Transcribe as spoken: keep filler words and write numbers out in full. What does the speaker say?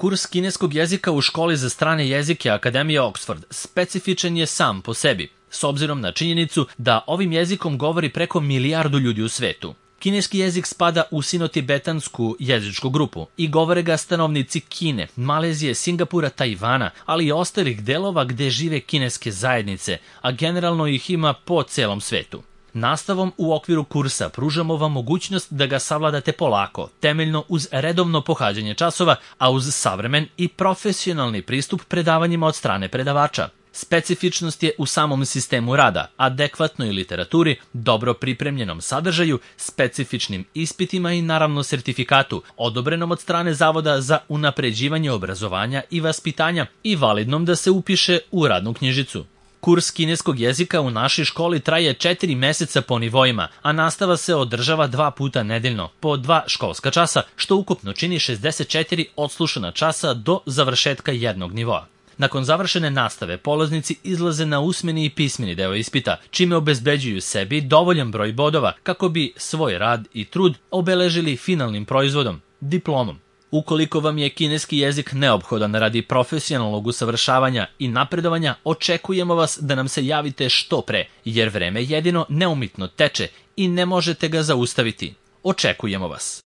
Kurs kineskog jezika u školi za strane jezike Akademije Oxford specifičan je sam po sebi, s obzirom na činjenicu da ovim jezikom govori preko milijardu ljudi u svetu. Kineski jezik spada u sino-tibetansku jezičku grupu i govore ga stanovnici Kine, Malezije, Singapura, Tajvana, ali i ostalih delova gde žive kineske zajednice, a generalno ih ima po celom svetu. Nastavom u okviru kursa pružamo vam mogućnost da ga savladate polako, temeljno uz redovno pohađanje časova, a uz savremen i profesionalni pristup predavanjima od strane predavača. Specifičnost je u samom sistemu rada, adekvatnoj literaturi, dobro pripremljenom sadržaju, specifičnim ispitima i naravno sertifikatu, odobrenom od strane Zavoda za unapređivanje obrazovanja i vaspitanja i validnom da se upiše u radnu knjižicu. Kurs kineskog jezika u našoj školi traje četiri meseca po nivoima, a nastava se održava dva puta nedeljno, po dva školska časa, što ukupno čini šezdeset četiri odslušana časa do završetka jednog nivoa. Nakon završene nastave, polaznici izlaze na usmeni i pismeni deo ispita, čime obezbeđuju sebi dovoljan broj bodova kako bi svoj rad i trud obeležili finalnim proizvodom, diplomom. Ukoliko vam je kineski jezik neophodan radi profesionalnog usavršavanja i napredovanja, očekujemo vas da nam se javite što pre, jer vreme jedino neumitno teče i ne možete ga zaustaviti. Očekujemo vas.